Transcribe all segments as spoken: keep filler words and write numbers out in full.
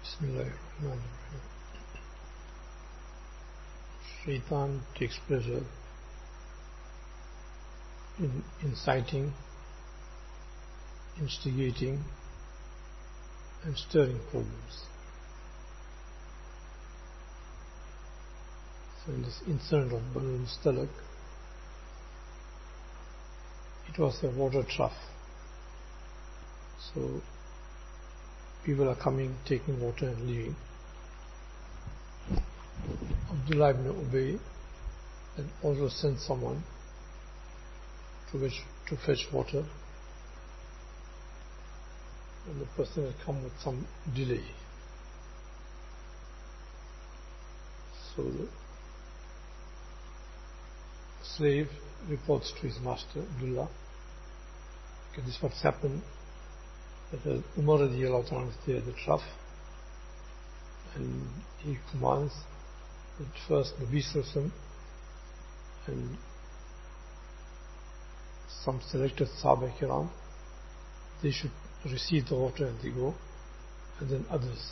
Bismillahirrahmanirrahim. Shaitan takes pleasure in inciting, instigating, and stirring problems. So in this incident of Banu Mustalak, it was a water trough. So people are coming, taking water and leaving. Abdullah ibn Ubay had also sent someone to fetch, to fetch water, and the person had come with some delay. So the slave reports to his master, Abdullah, okay, this is what's happened. That Umar radiallahu ta'ala is there at the trough, and he commands that first Nabi Sallallahu and some selected Sahaba Kiram, they should receive the water and they go, and then others.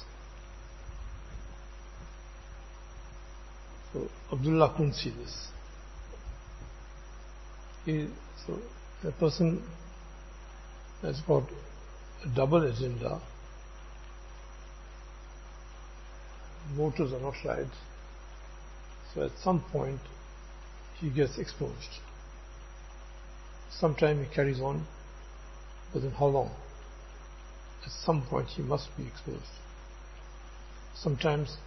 So Abdullah couldn't see this. He, so a person has got a double agenda. Motives are not right. So at some point he gets exposed. Sometime he carries on, but then how long? At some point he must be exposed. Sometimes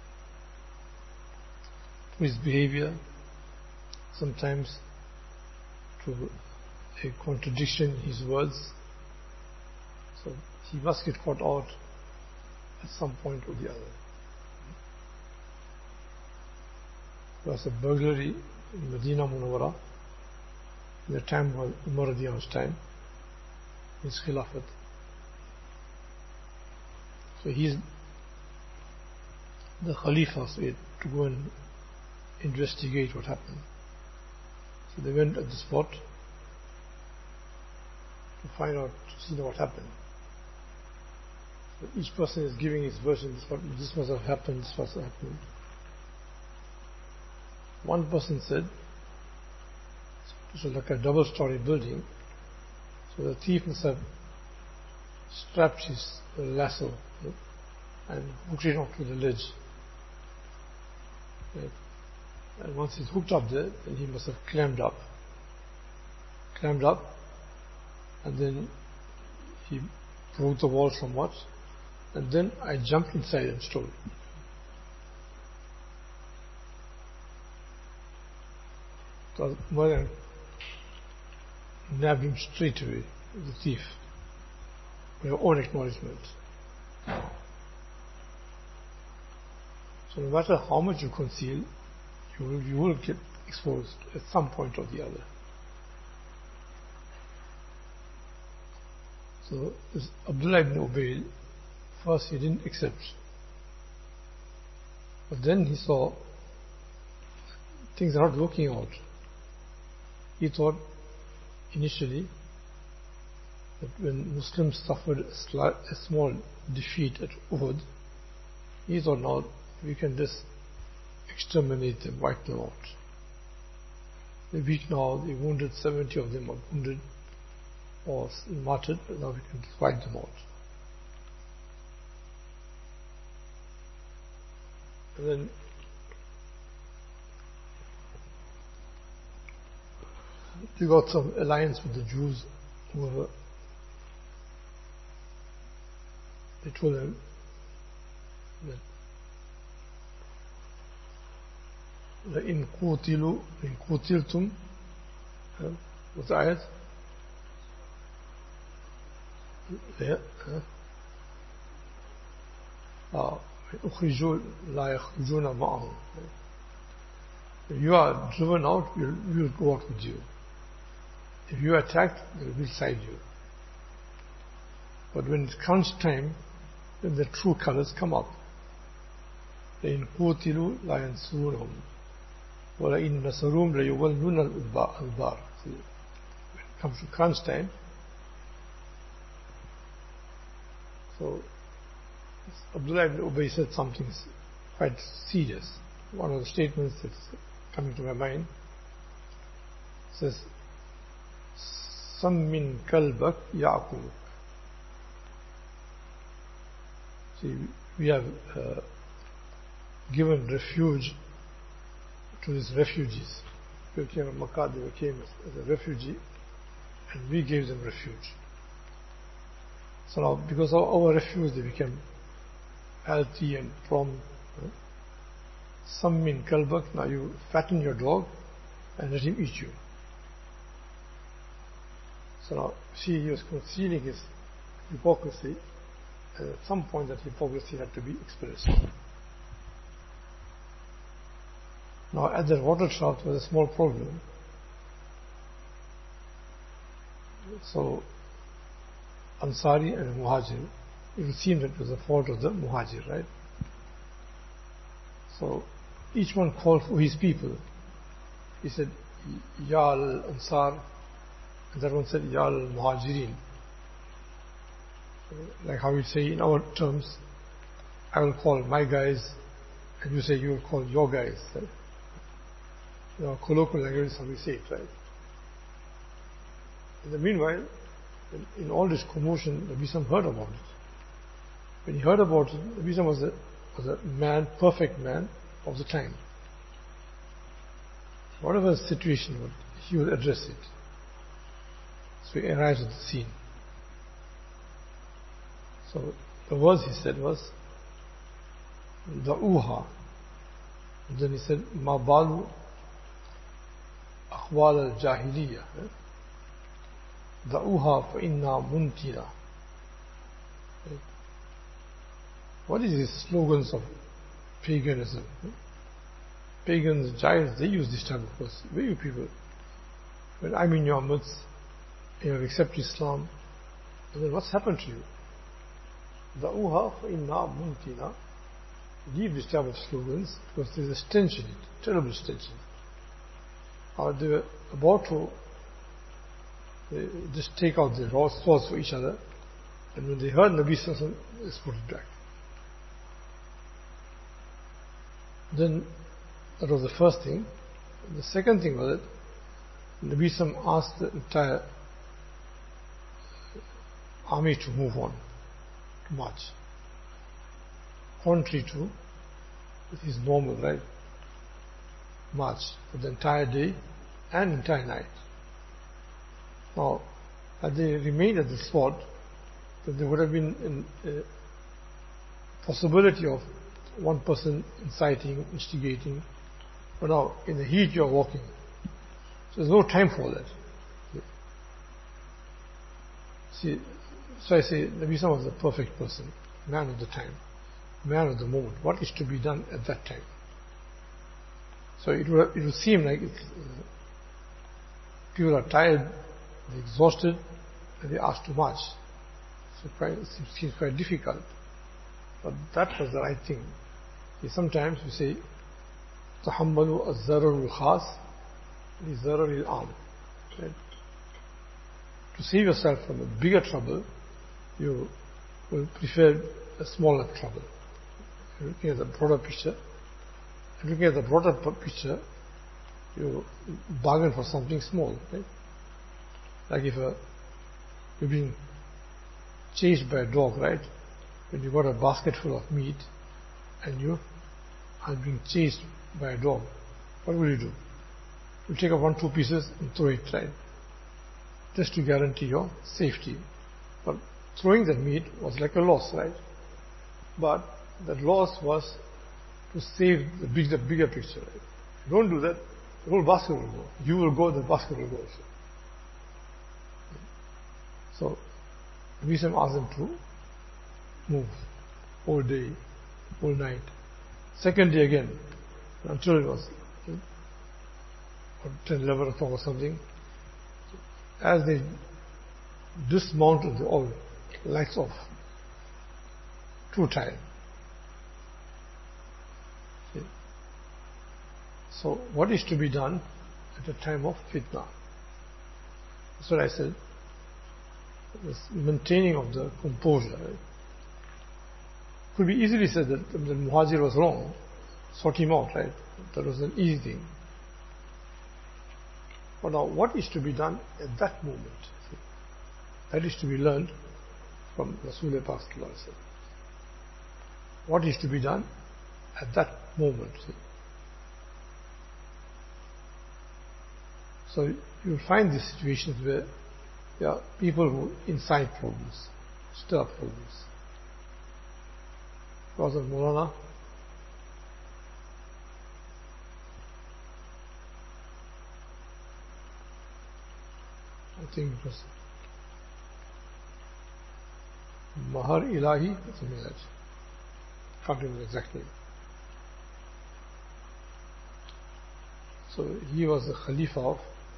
to his behavior, sometimes to a contradiction in his words. So he must get caught out at some point or the other. There was a burglary in Medina Munawwara in the time of Umar radiallahu time, his Khilafat. So he's the Khalifa said to go and investigate what happened. So they went at the spot to find out, to see what happened. So each person is giving his version. This, what, this must have happened, this must have happened. One person said, this was like a double-story building, so the thief must have strapped his lasso and hooked it onto the ledge. Right? And once he's hooked up there, then he must have climbed up. Climbed up, and then he broke the wall somewhat, and then I jumped inside and stole. So Umar nabbed him straight away, the thief, by your own acknowledgement. So no matter how much you conceal, you will, you will get exposed at some point or the other. So this Abdullah ibn Ubay, first he didn't accept. But then he saw things are not working out. He thought initially that when Muslims suffered a, slight, a small defeat at Uhud, he thought now we can just exterminate them, wipe them out. They're weak now, they wounded, seventy of them are wounded or martyred, but now we can wipe them out. And then they got some alliance with the Jews who were, they told them that in qutilu, in qutiltum, what's the ayat? أخرجوا لا يخرجون معهم. If you are driven out, we will, we will go out with you. If you are attacked, we will side you. But when it comes time, then the true colors come up. لَإِنْ قُوتِلُوا لَا يَنْصُرُونَهُمْ وَلَإِنْ نَصَرُوهُمْ لَيُوَلُّونَ الْأَدْبَارَ. When it comes to crunch time, so Abdullah ibn Ubay said something quite serious. One of the statements that's coming to my mind says, Sammin kalbak ya'kuluk. See, we have uh, given refuge to these refugees. People came from Makkah, they came as a refugee, and we gave them refuge. So now, because of our refuge, they became healthy and prompt. Some min kalbak, now you fatten your dog and let him eat you. So now, see, he was concealing his hypocrisy, and at some point that hypocrisy had to be expressed. Now, at the water trough was a small problem. So, Ansari and Muhajir, it would seem that it was the fault of the Muhajir, right? So, each one called for his people. He said, Ya al-Ansar, and that one said, Ya al-Muhajirin. Like how we say in our terms, I will call my guys, and you say you will call your guys. Right? You know, colloquial language is how we say it, right? In the meanwhile, in, in all this commotion, Nabi Sam heard about it. When he heard about it, Nabi Sam was a, was a man, perfect man of the time. Whatever the situation was, he would address it. So he arrives at the scene. So the words he said was, Da'uha. And then he said, Ma balu akhwal al-jahiliyyah. Da'uha fa inna muntira. What is these slogans of paganism? Pagans, giants, they use this type of words. Where you people? When I'm in your midst, you have accepted Islam, and then what's happened to you? Da'uha fa inna muntina. Leave this type of slogans because there's a stench in it, terrible stench in it. Or they were about to they just take out their raw swords for each other, and when they heard Nabi Sallallahu Alaihi Wasallam, they just put it back. Then that was the first thing. The second thing was that Nabi Sallallahu Alaihi Wasallam asked the entire army to move on, to march, contrary to his normal, right, march for the entire day and entire night. Now, had they remained at the spot, then there would have been a possibility of one person inciting, instigating, but now in the heat you are walking, so there's no time for that. See, so I say, Nabi Sallallahu was the perfect person, man of the time, man of the moment. What is to be done at that time? So it would, it would seem like it's, uh, people are tired, they're exhausted, and they ask too much. So quite, it seems quite difficult. But that was the right thing. See, sometimes we say, تَحَمَّلُوا الزَّرَرُ الْخَاص لِزَرَرِ الْعَامِ. Right? To save yourself from a bigger trouble, you will prefer a smaller trouble. You're looking at the broader picture. And looking at the broader picture, you bargain for something small, right? Like if a, you're being chased by a dog, right? When you got a basket full of meat and you are being chased by a dog, what will you do? You take up one, two pieces and throw it, right? Just to guarantee your safety. But throwing that meat was like a loss, right? But that loss was to save the, big, the bigger picture, right? If you don't do that, the whole basket will go. You will go, the basket will go also. So, Nabi Sallallahu asked them to move all day, all night. Second day again, until it was ten, eleven o'clock or something. As they dismounted, they all lights off. Too tired. See? So, what is to be done at a time of fitna? That's what I said. This maintaining of the composure. Right? Could be easily said that the Muhajir was wrong, sort him out, right? That was an easy thing. But now, what is to be done at that moment? See, that is to be learned from Rasulullah Sallallahu Alaihi Wasallam. What is to be done at that moment? See? So you'll find these situations where there are people who incite problems, stir problems. Because of Maulana, I think it was Mahar Ilahi, something like that. Can't remember exactly. So he was the Khalifa of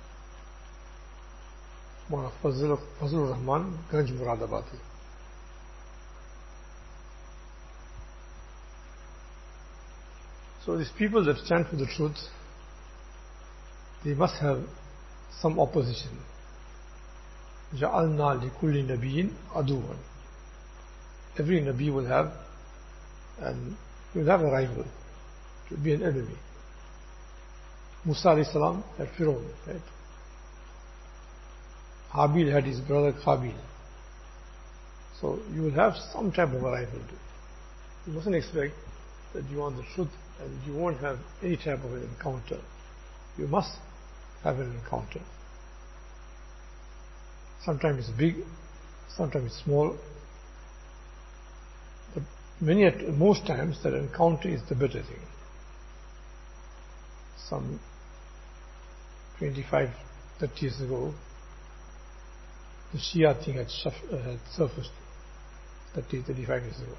Maulana Fazl, Fazlur Rahman, Ganj Muradabadi. So these people that stand for the truth, they must have some opposition. Ja'alna li kulli nabiyyin aduwan. Every Nabi will have, and will have a rival, to be an enemy. Musa alayhi salam had Fir'aun, right? Habil had his brother Qabil. So you will have some type of a rival. You mustn't expect that you want the truth and you won't have any type of an encounter. You must have an encounter. Sometimes it's big, sometimes it's small. But many, at most times, that encounter is the better thing. Some twenty-five, thirty years ago, the Shia thing had, uh, had surfaced thirty, thirty-five years ago.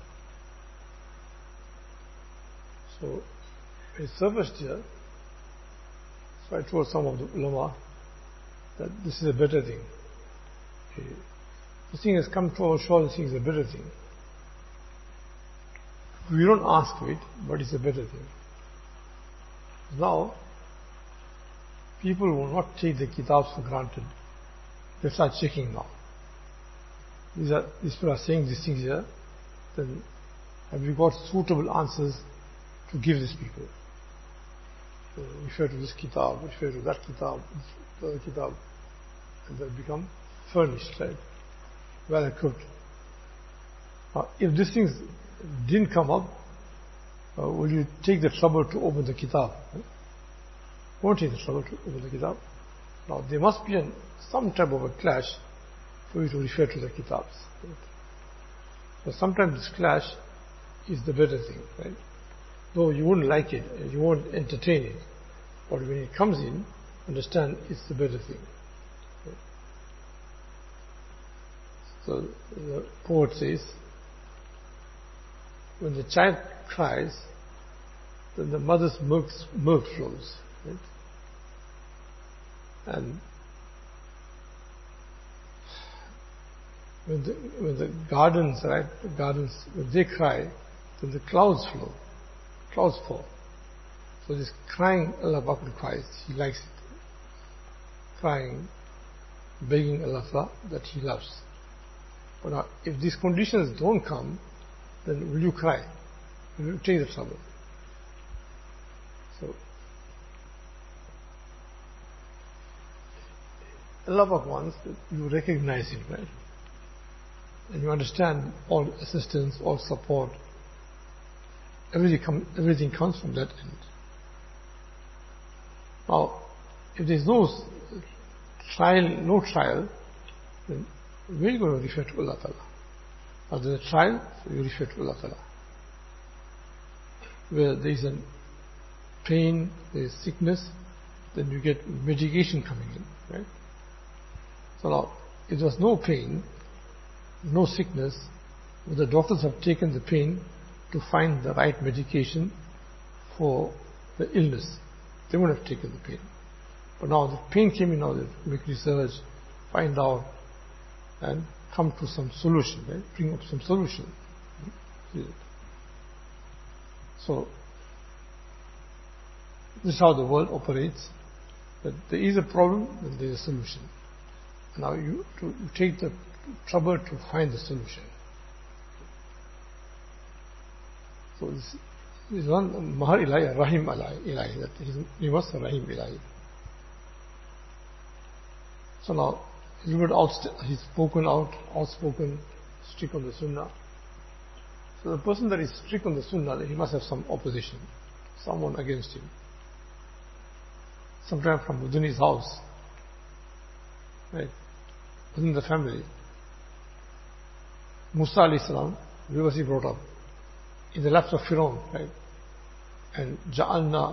So it surfaced here. So I told some of the ulama that this is a better thing. Okay. This thing has come to our shore, this thing is a better thing. We don't ask for it, but it's a better thing. Now, people will not take the kitabs for granted. They start checking now. These are, these people are saying these things here, then have we got suitable answers to give these people? So refer to this kitab, refer to that kitab, the other kitab, and they become furnished, right? Well equipped. Now, if these things didn't come up, uh, will you take the trouble to open the kitab? Right? Won't take the trouble to open the kitab. Now, there must be an, some type of a clash for you to refer to the kitabs. Right? So sometimes this clash is the better thing, right? Though you wouldn't like it, you won't entertain it, but when it comes in, understand it's the better thing. Right? So the poet says, when the child cries, then the mother's milk, milk flows. Right? And when the, when the gardens, right, the gardens, when they cry, then the clouds flow, clouds fall. So this crying, Allah Akbar cries, He likes it. Crying, begging Allah that He loves. But now, if these conditions don't come, then will you cry? Will you take the trouble? So, Allah wants that you recognize Him, right? And you understand all assistance, all support, everything, come, everything comes from that end. Now, if there's no trial, no trial, then where are you going to refer to Allah Ta'ala? Now there's a trial, so you refer to Allah Ta'ala. Where there is a pain, there is sickness, then you get medication coming in, right? So now, if there's no pain, no sickness, the doctors have taken the pain to find the right medication for the illness. They would have taken the pain. But now the pain came in, now they make research, find out, and come to some solution, right? Bring up some solution. So, this is how the world operates. That there is a problem, then there is a solution. Now you, to, you take the trouble to find the solution. So this is one Mahar Ilahi, Rahim Ilahi, that he was Rahim Ilahi. So now, he's a bit out, he's spoken out, outspoken, strict on the Sunnah. So the person that is strict on the Sunnah, he must have some opposition, someone against him. Sometime from within his house, right, within the family. Musa alayhi salam, where was he brought up? In the laps of Firaun, right? And Ja'alna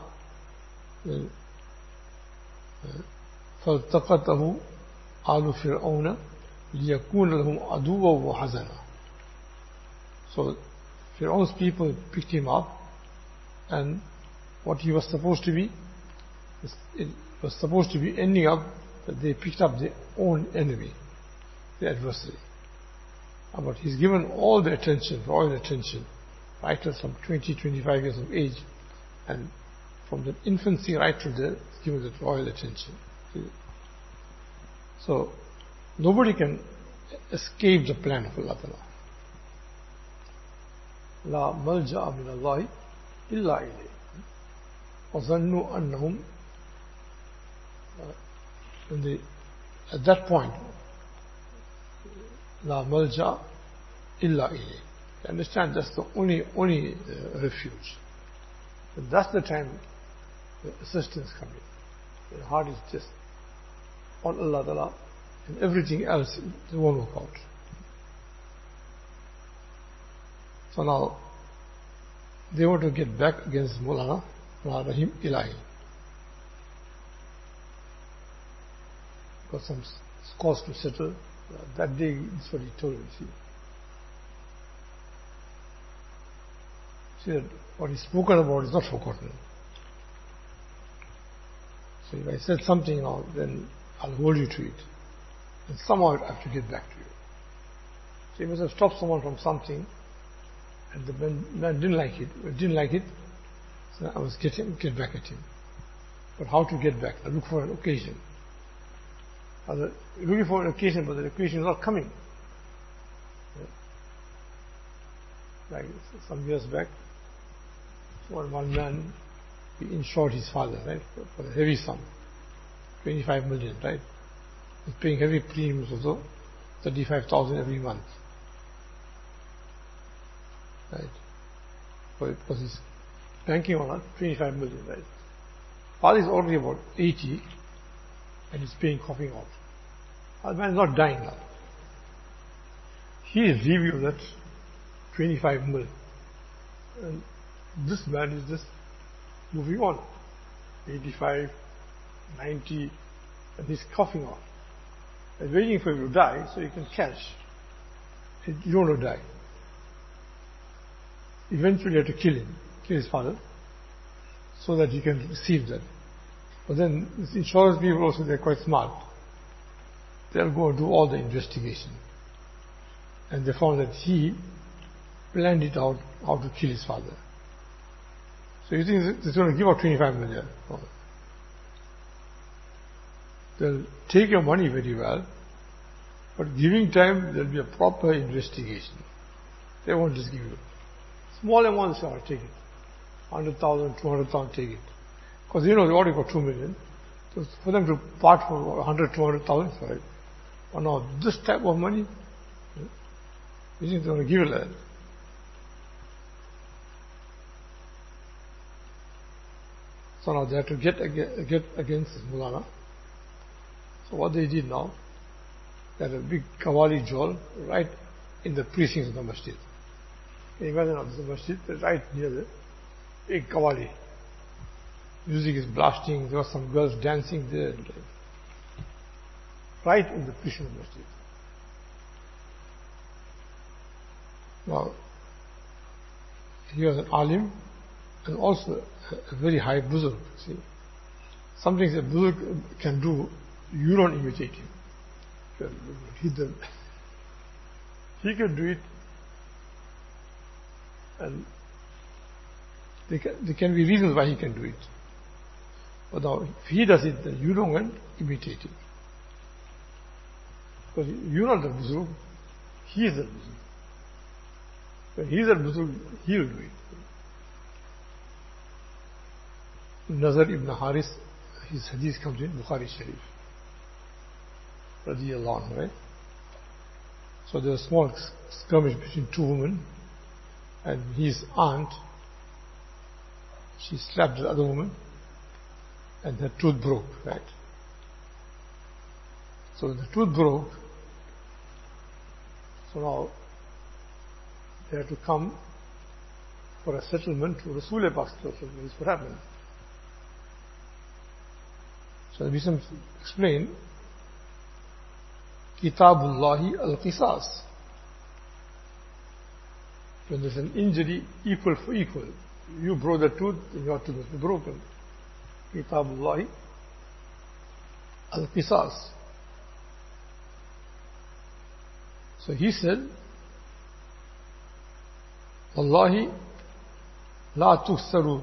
فَالْتَقَتَهُ آلُ فِرْعَوْنَ لِيَكُونَ لَهُمْ عَدُوًّا وَحَزَنًا. So Fir'aun's people picked him up, and what he was supposed to be, it was supposed to be ending up that they picked up their own enemy, the adversary. But he's given all the attention, royal attention, right till some twenty, twenty-five years of age, and from the infancy right to there, he's given that royal attention. So nobody can escape the plan of Allah Ta'ala. La malja'a min Allahi illa ilayh. وَظَنُّوا أَنَّهُمْ at that point, La malja illa ilayh. You understand, that's the only only uh, refuge. But that's the time the assistance comes in. The heart is just on Allah Ta'ala, and everything else it won't work out. So now they want to get back against Maulana Rahim Ilahi. Got some scores to settle. Uh, that day, that's what he told me. See, see that what he's spoken about is not forgotten. So if I said something now, then I'll hold you to it. And somehow I have to get back to you. So you must have stopped someone from something, and the man, man didn't like it. Didn't like it, so I was getting get back at him. But how to get back? I look for an occasion. Other, looking for an occasion, but the occasion is not coming. Yeah. Like some years back, one, one man, he insured his father, right, for, for a heavy sum, twenty-five million, right? He's paying heavy premiums also, thirty-five thousand every month, right? Because he's banking on twenty-five million, right? Father is already about eighty, and he's paying coughing out. The man is not dying now. He is reviewing that twenty-five mil, and this man is just moving on, eighty-five, ninety, and he's coughing out. He's waiting for him to die so he can cash. You don't want to die. Eventually you have to kill him, kill his father, so that he can receive that. But then this insurance people also, they're quite smart. They'll go and do all the investigation. And they found that he planned it out how to kill his father. So you think it's going to give out twenty-five million? They'll take your money very well, but giving time there'll be a proper investigation. They won't just give you small amounts. Or take it, hundred thousand, two hundred thousand, take it, because you know they already got two million. So for them to part for hundred, two hundred thousand, sorry, or now this type of money, you think they're going to give it like that? So now they have to get get against Mulana. So what they did now, they had a big Qawwali jewel right in the precincts of the masjid. Can you imagine, this is the masjid, right near the big Qawwali. Music is blasting, there were some girls dancing there. Right in the precincts of the masjid. Now, he was an alim and also a, a very high buzurg. See, some things a buzurg can do, you don't imitate him. He, the, he can do it, and there can, there can be reasons why he can do it. But now, if he does it, then you don't want to imitate him. Because you're not the buzurg, he is the buzurg. When he is the buzurg, he will do it. Nazar ibn Haris, his hadith comes in Bukhari Sharif. Radiyallahu anhu, right? So there was a small skirmish between two women, and his aunt, she slapped the other woman, and her tooth broke, right? So when the tooth broke, so now they had to come for a settlement to Rasulullah Pak. This is what happened. So the Bism explained, Kitabullahi al-Qisas. When there's an injury equal for equal, you broke the tooth, then your tooth must be broken. Kitabullahi al-Qisas. So he said, Wallahi la tuksaru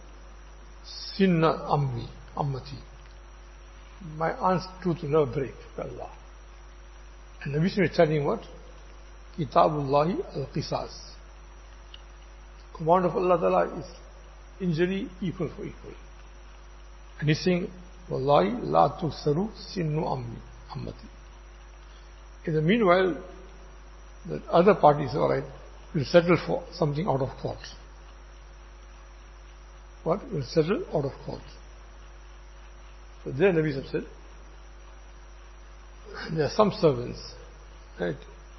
sinna ammi, ammati. My aunt's tooth will never break, by Allah. And Nabi is telling what? Kitabullahi al-Qisas. Command of Allah Ta'ala is injury equal for equal. And he's saying, Wallahi la tuksaru sinnu ammi, ammati. In the meanwhile, the other parties, alright, will settle for something out of court. What? Will settle out of court. So there Nabi said, there are some servants, right?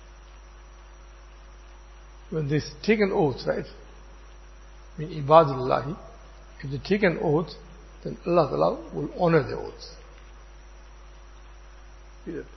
When they take an oath, right? I mean, Ibadullahi, if they take an oath, then Allah Ta'ala will honor their oaths. See that?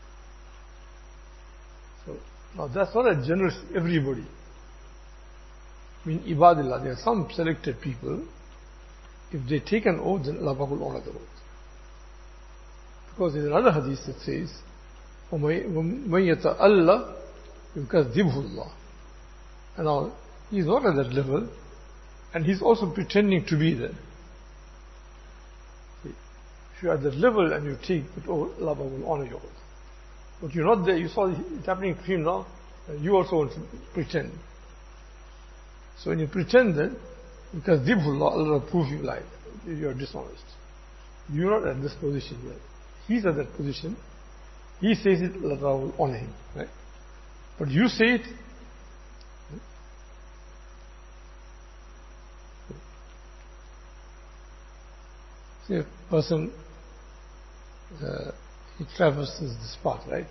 So, now that's not a general everybody. I mean, Ibadillah, there are some selected people, if they take an oath, then Allah will honor the oath. Because in another hadith it says, وَمَن يَتَأَلَّ يُكَذِّبْهُ اللَّهُ. And now, he's not at that level, and he's also pretending to be there. See, if you're at that level and you take it, oh, Allah will honor your oath. But you're not there, you saw it happening to him now, and you also want to pretend. So when you pretend then, because Dibhullah, Allah will prove you lie, you are dishonest. You're not at this position yet. He's at that position. He says it, Allah will honor him, right? But you say it, see a person, uh, he traverses this path, right?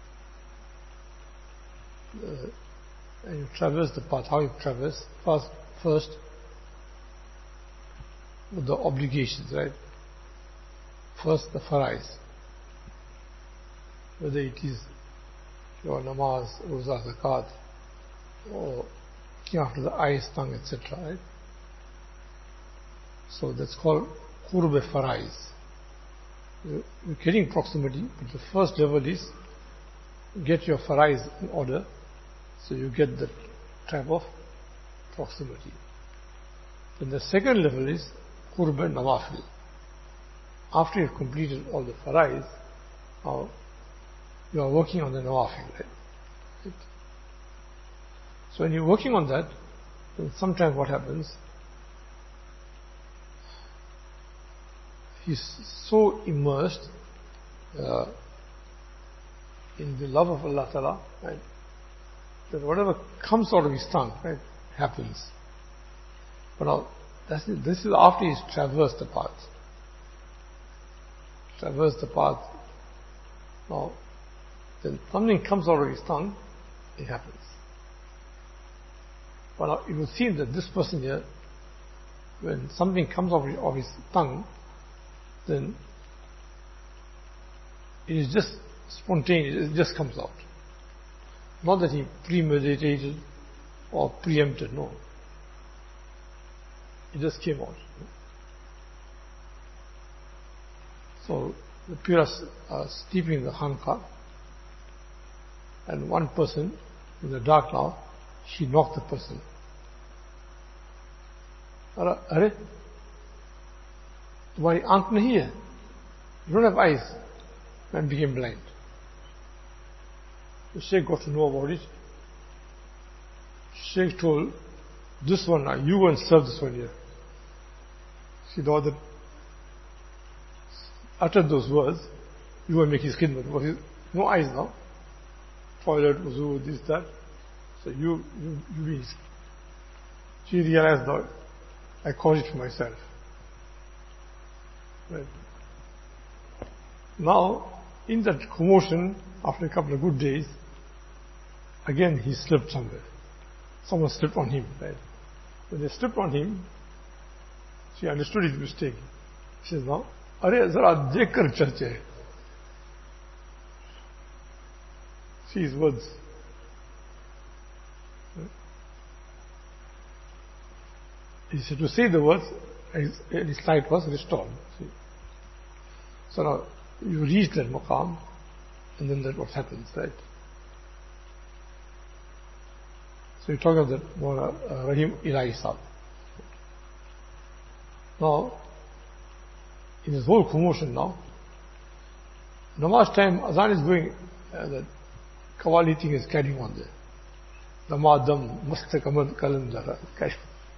Uh, and you traverse the path. How you traverse? First, first, with the obligations, right? First, the farais. Whether it is your namaz, roza, zakat, or looking after the eyes, tongue, et cetera. Right? So that's called qurb farais. You're getting proximity, but the first level is get your farais in order, so you get that type of proximity. Then the second level is qurb nawafil. After you've completed all the farais, now you are working on the nawafil, right? Right? So when you're working on that, then sometimes what happens, he's so immersed uh, in the love of Allah Ta'ala, right, that whatever comes out of his tongue, right, happens. But now, that's it. This is after he's traversed the path. Traversed the path. Now, then something comes out of his tongue, it happens. But now, it would seem that this person here, when something comes out of his tongue, then it is just spontaneous, it just comes out. Not that he premeditated or preempted, no. It just came out. So the Piras are sleeping in the Khanqa, and one person in the dark now, she knocked the person. Are? तुम्हारी आंख नहीं है, you don't have eyes. Man became blind. The Sheikh got to know about it. Sheikh told this one, now you go and serve this one here. See, the other uttered those words, you will make his khidmat. What is, no eyes now. Toilet, wuzu, this, that. So you, you, you be his. She realized that I caused it myself. Right. Now, in that commotion, after a couple of good days, again he slipped somewhere. Someone slipped on him, right? When they slipped on him, she understood his mistake. She says, now, Are zara dekh kar charche. See his words. He said to say the words, his, his sight was restored. See? So now, you reach that maqam, and then that's what happens, right? So you're talking about that Mawlana Rahim Ilahi Sahib. Now, in this whole commotion now, namaz time, azan is going, uh, the Qawwali thing is carrying on there. Damadam, Mustaqamad Kalandara, carrying.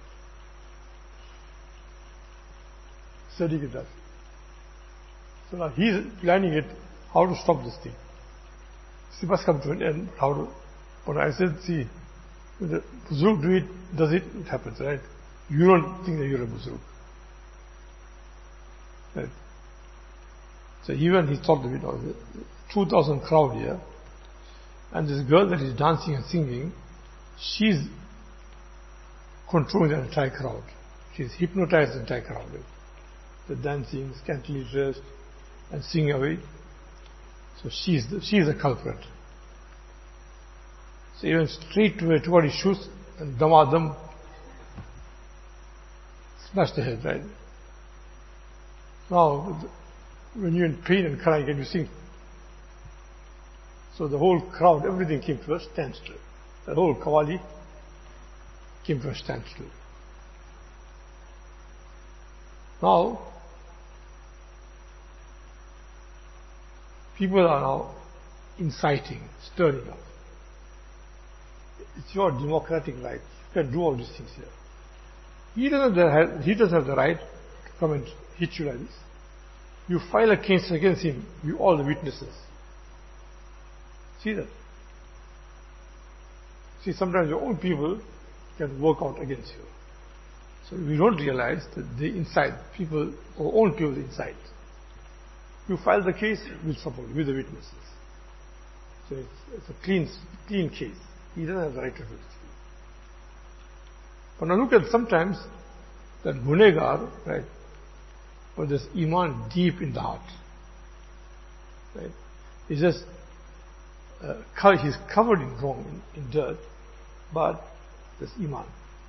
Studying it does. So now he's planning it, how to stop this thing. She must come to an end, how to, when I said, see, when the Buzurg do it, does it, it happens, right? You don't think that you're a Buzurg. Right? So even he thought of it, all, two thousand crowd here, and this girl that is dancing and singing, she's controlling the entire crowd. She's hypnotized the entire crowd. Right? The dancing, scantily dressed, and singing away. So she's the, she's the culprit. So even straight to toward his shoes, and damadam smashed the head, right? Now, when you're in pain and crying, can you sing? So the whole crowd, everything came to a standstill. The whole Qawwali came to a standstill. Now, people are now inciting, stirring up. It's your democratic right. You can do all these things here. He doesn't have the, he doesn't have the right to come and hit you like this. You file a case against him, you all the witnesses. See that? See, sometimes your own people can work out against you. So we don't realize that they incite people, or own people incite. You file the case, we'll support with the witnesses. So it's, it's a clean, clean case. He doesn't have the right to do this. But now look at sometimes that gunegar, right, where there's iman deep in the heart. Right? He's just, uh, co- he's covered in wrong, in, in dirt, but there's iman.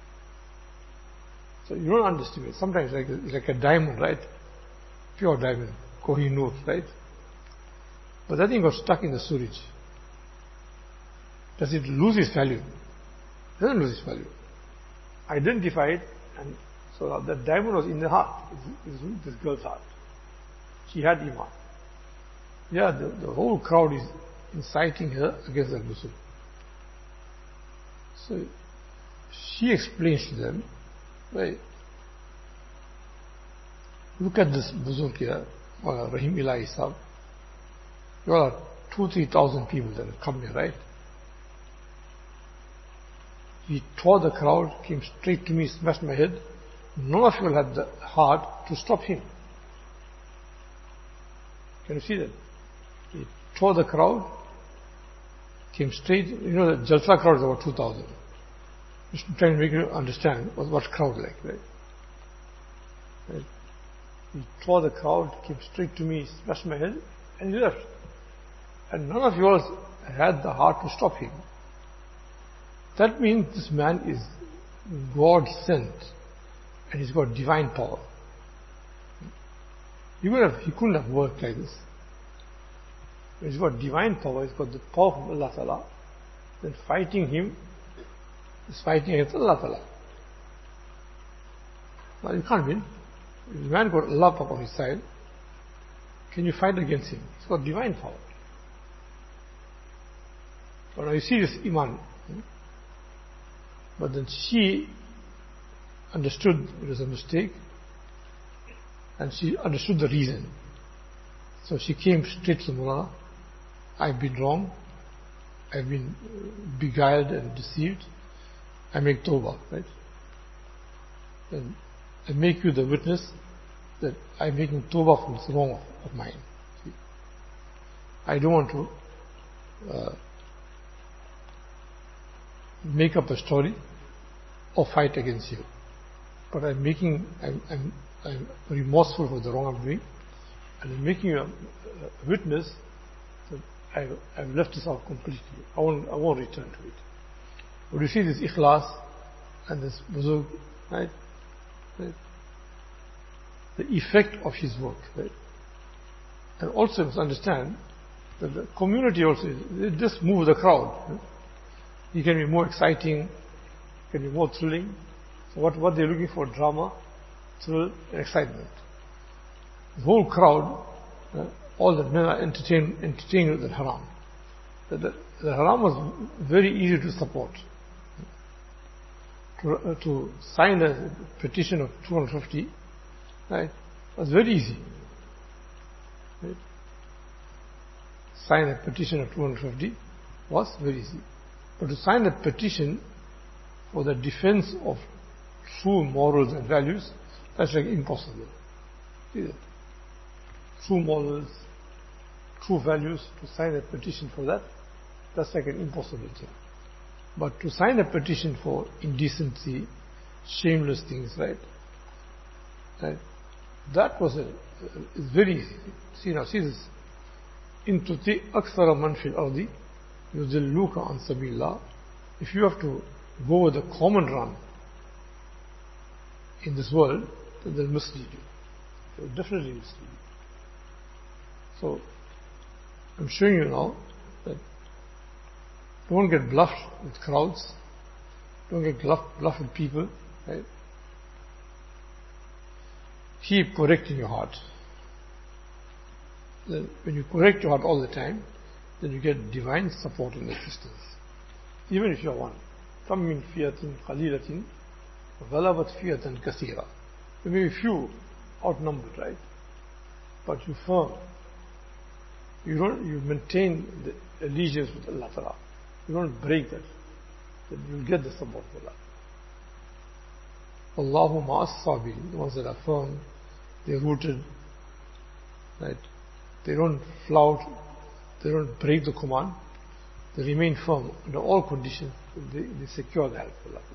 So you don't underestimate. Sometimes like, it's like a diamond, right? Pure diamond, Kohinoor, right? But that thing got stuck in the sewage. Does it lose its value? It doesn't lose its value. Identify it, and so that diamond was in the heart. It's, it's this girl's heart. She had iman. Yeah, the, the whole crowd is inciting her against that Buzurg. So she explains to them, right? Look at this Buzurg here, uh, Rahim Ilahi Sahib. You all are two, three thousand people that have come here, right? He tore the crowd, came straight to me, smashed my head. None of you had the heart to stop him. Can you see that? He tore the crowd, came straight. You know, the Jalsa crowd is about two thousand. Just trying to make you understand what, what crowd like, right? right? He tore the crowd, came straight to me, smashed my head, and he left. And none of you all had the heart to stop him. That means this man is God sent, and he's got divine power. He, would have, he couldn't have worked like this. He's got divine power, he's got the power of Allah Ta'ala. Then fighting him is fighting against Allah Ta'ala. Now you can't win. If the man got Allah Ta'ala on his side, can you fight against him? He's got divine power. But now you see this iman. But then she understood it was a mistake, and she understood the reason. So she came straight to Mullah. I've been wrong. I've been beguiled and deceived. I make tawbah, right? And I make you the witness that I'm making tawbah from this wrong of, of mine. See? I don't want to uh, make up a story or fight against you. But I'm making, I'm, I'm, I'm remorseful for the wrong I'm doing, and I'm making you a, a witness that I've, I've left this out completely. I won't, I won't return to it. But you see this ikhlas and this buzurg, right? right? The effect of his work, right? And also you must understand that the community also, it just moves the crowd. Right? It can be more exciting, it can be more thrilling. So what, what they're looking for, drama, thrill, and excitement. The whole crowd, uh, all the men are entertained, entertained with the haram. The, the, the haram was very easy to support. To, uh, to sign a petition of two hundred fifty, right, was very easy. Right? Sign a petition of two hundred fifty was very easy. But to sign a petition for the defense of true morals and values, that's like impossible. True morals, true values, to sign a petition for that, that's like an impossible thing. But to sign a petition for indecency, shameless things, right? right? That was a, it's very easy. See now, see this. In tuti akthara man fil ardi yudilluka an sabilillah. If you have to go with a common run in this world, then they'll mislead you. They'll definitely mislead you. So, I'm showing you now that don't get bluffed with crowds, don't get bluffed, bluffed with people, right? Keep correcting your heart. Then when you correct your heart all the time, then you get divine support and assistance. Even if you are one. كم من فئة قليلة غلبت فئة كثيرة. There may be few outnumbered, right? But you firm. You don't. You maintain the allegiance with Allah Ta'ala. You don't break that. Then you'll get the support of Allah. Allahu ma'as sabirin. The ones that are firm, they're rooted, right? They don't flout. They don't break the command. They remain firm under all conditions. They, they secure the help of Allah.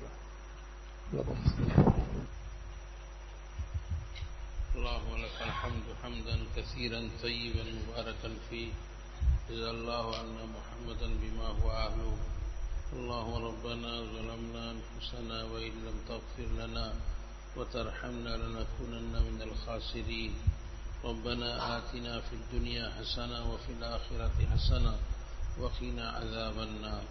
اللهم لك الحمد حمدا كثيرا طيبا مباركا فيه جزا الله عنا محمدا بما هو أهله. اللهم ربنا ظلمنا أنفسنا وإن لم تغفر لنا وترحمنا لنكونن من الخاسرين. ربنا آتنا في الدنيا حسنة وفي الآخرة حسنة وقنا عذاب النار.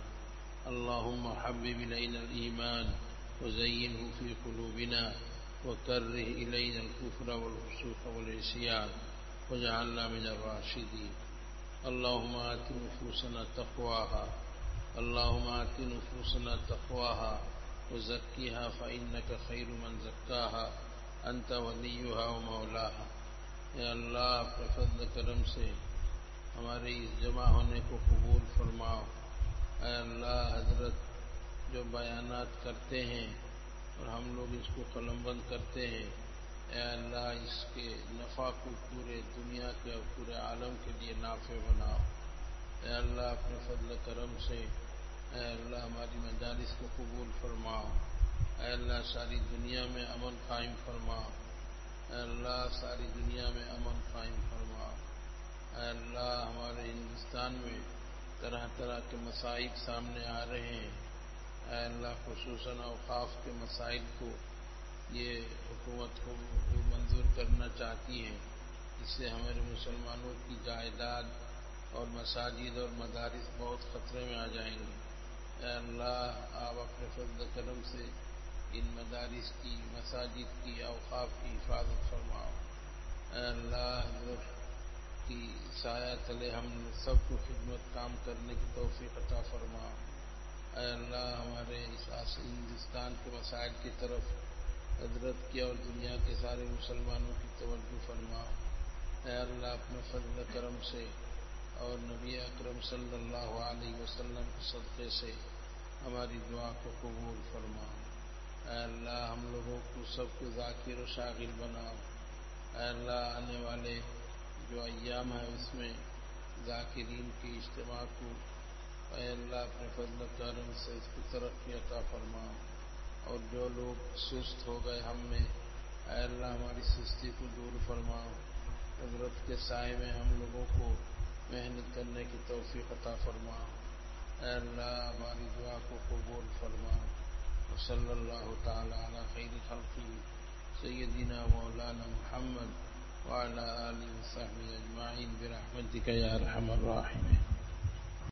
اللهم حبب إلينا الإيمان وزينه في قلوبنا وكره إلينا الكفر والفسوق والعصيان واجعلنا من الراشدين. اللهم آت نفوسنا تقواها اللهم آت نفوسنا تقواها وزكها فإنك خير من زكاها أنت وليها ومولاها. या अल्लाह अपने फज़्ल करम से हमारे इस जमा होने को कबूल फरमाओ। ऐ अल्लाह हज़रत जो बयानात करते हैं और हम लोग इसको कलमबंद करते हैं, ऐ अल्लाह इसके नफ़ा को पूरे दुनिया के और पूरे आलम के लिए नाफ़े बनाओ। ऐ अल्लाह अपने फज़्ल करम से ऐ अल्लाह हमारी मजालिस को कबूल फरमाओ। ऐ अल्लाह सारी दुनिया में अमन कायम फरमाओ। अल्लाह सारी दुनिया में अमन कायम फरमाओ। अल्लाह हमारे हिंदुस्तान में तरह तरह के मसाइल सामने आ रहे हैं। अल्लाह खुसूसन औक़ाफ़ के मसाइल को ये हुकूमत को मंजूर करना चाहती है। इससे हमारे मुसलमानों की जायदाद और मसाजिद और मदारिस बहुत ख़तरे में आ जाएंगे। अल्लाह आप अपने फज़्ल करम से इन मदारिस की, मसाजिद की, औक़ाफ़ की हिफाजत फरमाओ। अल्लाह हज़रत की साया तले हम सबको खिदमत काम करने की तौफ़ीक़ अता फरमाओ। अल्लाह हमारे इस हिंदुस्तान के मसाइल की तरफ حضرت کی اور دنیا کے سارے مسلمانوں کی توجہ فرما۔ اے اللہ اپنے فضل کرم سے اور نبی اکرم صلی اللہ علیہ وسلم کے صدقے سے ہماری دعا کو قبول فرما۔ اے اللہ ہم لوگوں کو سب کو ذاکر و شاغل بناؤ۔ اے اللہ آنے والے جو ایام ہیں اس میں ذاکرین کی اجتماع کو اے اللہ اپنے فضل کرم سے اس کی ترقی عطا فرما، اور جو لوگ سست ہو گئے ہم میں اے اللہ ہماری سستی کو دور فرما۔ حضرت کے سائے میں ہم لوگوں کو محنت کرنے کی توفیق عطا فرما۔ اے اللہ ہماری دعا کو قبول فرما۔ وصلی اللہ تعالی علی خیر خلقہ سیدنا مولانا محمد وعلی آلہ وصحبہ اجمعین برحمتک یا ارحم الراحمین۔